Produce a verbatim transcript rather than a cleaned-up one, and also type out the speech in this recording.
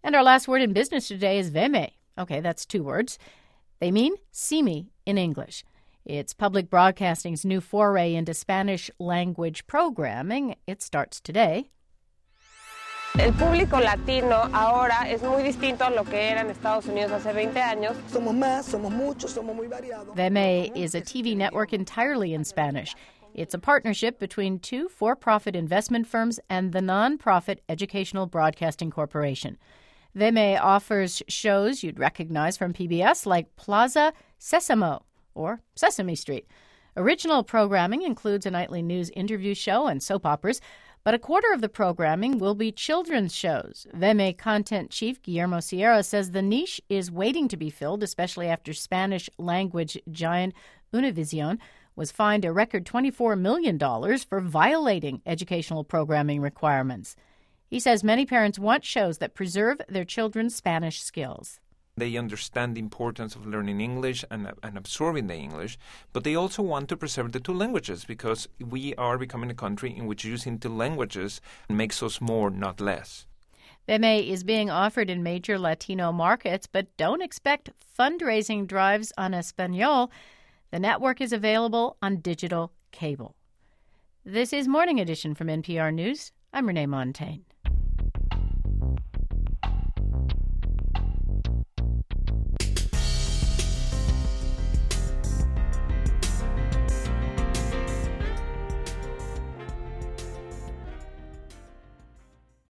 And our last word in business today is veme. Okay, that's two words. They mean see me in English. It's public broadcasting's new foray into Spanish language programming. It starts today. El público latino ahora es muy distinto a lo que era en Estados Unidos hace veinte años. Somos más, somos muchos, somos muy variados. Veme is a T V network entirely in Spanish. It's a partnership between two for-profit investment firms and the non-profit Educational Broadcasting Corporation. Veme offers shows you'd recognize from P B S like Plaza Sésamo or Sesame Street. Original programming includes a nightly news interview show and soap operas, but a quarter of the programming will be children's shows. Veme content chief Guillermo Sierra says the niche is waiting to be filled, especially after Spanish language giant Univision was fined a record twenty-four million dollars for violating educational programming requirements. He says many parents want shows that preserve their children's Spanish skills. They understand the importance of learning English and, and absorbing the English, but they also want to preserve the two languages because we are becoming a country in which using two languages makes us more, not less. Veme is being offered in major Latino markets, but don't expect fundraising drives on Espanol. The network is available on digital cable. This is Morning Edition from N P R News. I'm Renee Montaigne.